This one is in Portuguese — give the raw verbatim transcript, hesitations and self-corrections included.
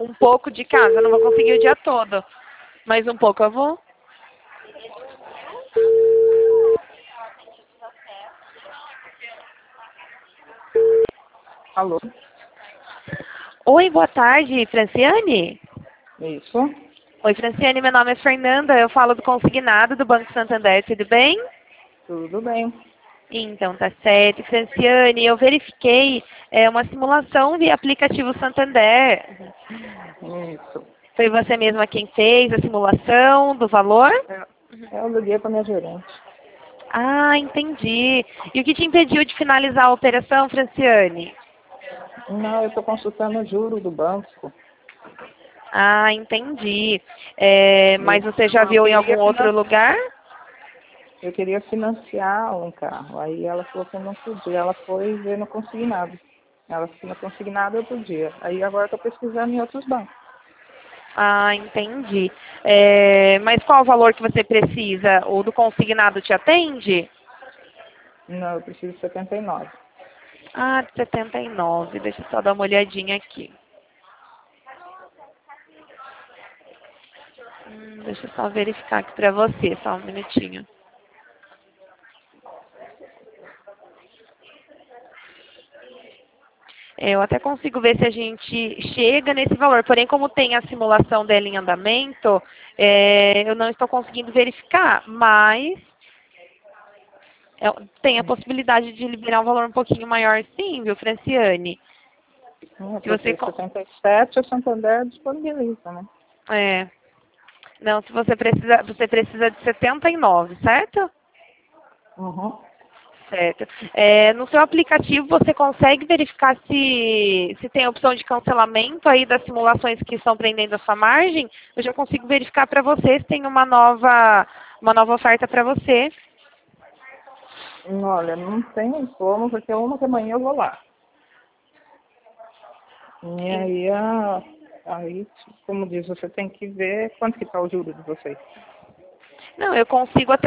um pouco de casa, eu não vou conseguir o dia todo. Mas um pouco eu vou. Alô? Oi, boa tarde, Franciane? Isso? Oi, Franciane, meu nome é Fernanda, eu falo do consignado do Banco Santander, tudo bem? Tudo bem. Então, tá certo. Franciane, eu verifiquei é, uma simulação via aplicativo Santander. Isso. Foi você mesma quem fez a simulação do valor? É, eu liguei para minha gerente. Ah, entendi. E o que te impediu de finalizar a operação, Franciane? Não, eu estou consultando o juro do banco. Ah, entendi. É, mas Eu, você já eu viu em queria algum outro finan- lugar? eu queria financiar um carro. Aí ela falou que eu não podia. Ela foi ver no consignado. Ela se no consignado eu podia. Aí agora estou pesquisando em outros bancos. Ah, entendi. É, mas qual o valor que você precisa? O do consignado te atende? Não, eu preciso de setenta e nove. Ah, de setenta e nove. Deixa eu só dar uma olhadinha aqui. Hum, deixa eu só verificar aqui pra você, só um minutinho. Eu até consigo ver se a gente chega nesse valor, porém como tem a simulação dela em andamento, é, eu não estou conseguindo verificar, mas é, tem a possibilidade de liberar um valor um pouquinho maior sim, viu, Franciane? Hum, Se você... porque co- setenta e sete o Santander disponibiliza, né? É, não, se você precisa, você precisa de setenta e nove, certo? Uhum. Certo. É, no seu aplicativo você consegue verificar se, se tem a opção de cancelamento aí das simulações que estão prendendo a sua margem? Eu já consigo verificar para você se tem uma nova, uma nova oferta para você. Olha, não tem como, porque uma que amanhã eu vou lá. E Em- aí, a, aí, como diz, você tem que ver quanto que está o juro de vocês. Não, eu consigo até